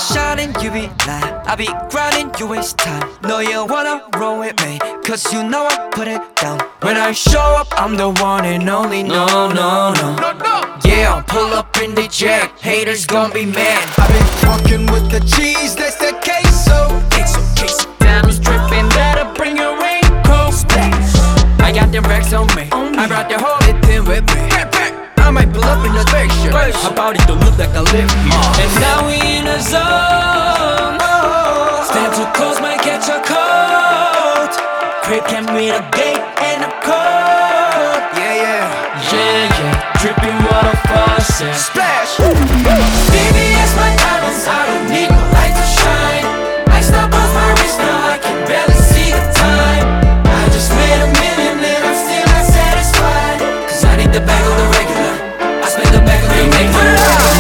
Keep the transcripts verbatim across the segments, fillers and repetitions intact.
shining, you be lying. I be grinding, you waste time. No, you wanna roll with me, cause you know I put it down. When I show up, I'm the one and only. No, no, no, no, no. Yeah, I'll pull up in the jack. Haters gon' be mad. I've been walking with the cheese, that's the queso. Queso, queso. Diamonds dripping, better bring your raincoat. Splash. I got them racks on me. I brought the whole thing with me. I might pull up in the picture. Her body don't look like I live here. And now we in a zone. Stand too close, might catch a cold. Crib can read a gate and a code. Yeah, yeah, yeah, yeah. Dripping water faucet. Splash. Baby, it's my diamonds. I don't need no light to shine. I stop off my wrist now. I can barely see the time. I just made a million and I'm still not satisfied. Cause I need the bag of the regular. I spend the bag of the regular.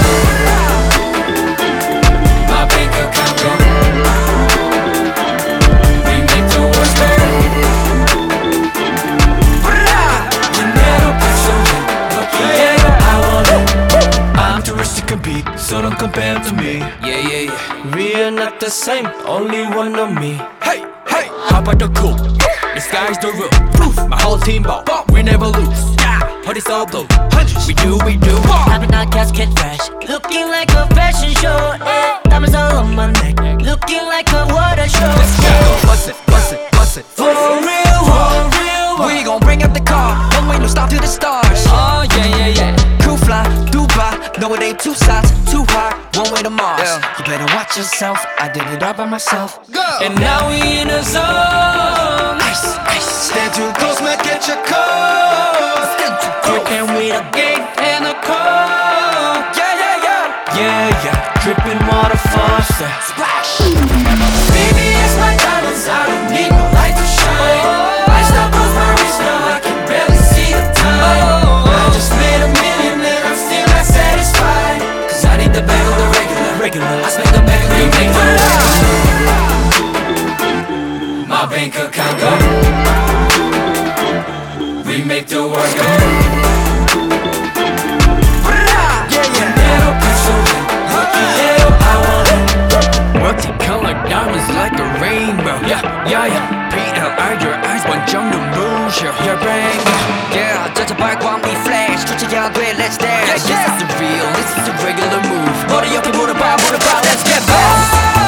My bank account go. We make the worst better. You never put something. Yeah, I want it. I'm too rich to compete, so don't compare to me. Yeah, yeah, yeah. We are not the same, only one of me. Hey, hey, hop out the coupe. The sky's the roof. My whole team ball, we never lose. Yeah, party's all blue. We do, we do. Popping out casket fresh, looking like a fashion show. Eh, diamonds all on my neck, looking like a water show. Let's go, bust it, bust it, bust it. For real, for real. We gon' bring up the car, one way, no stop to the stars. Oh yeah, yeah, yeah. Cool fly, Dubai. No, it ain't two sides, too high, one way to Mars. Yeah. You better watch yourself. I did it all by myself. Go. And now we in a zone. Ice, ice. Stand too close, might catch a cold. Stand too close. You can read a gate and a code. Yeah, yeah, yeah. Yeah, yeah. Dripping water faucet. Splash. Baby, it's my diamonds. I don't need no light to shine. I stop off my wrist now. I can barely see the time. I just made a million and I'm still not satisfied. Cause I need the bag of the regular. Regular. I spend the bag of the regular. My bank account go. We make the world go. Multicolored diamonds like a rainbow. Yeah, yeah, yeah. P L I your eyes 완전 눈부셔. Your brain. Yeah, 저저 발광 we flash. 초췌한 돼, let's dance. Yeah, yeah. This is the real, this is the regular move. 머리 옆에 물어봐, 물어봐, let's get back.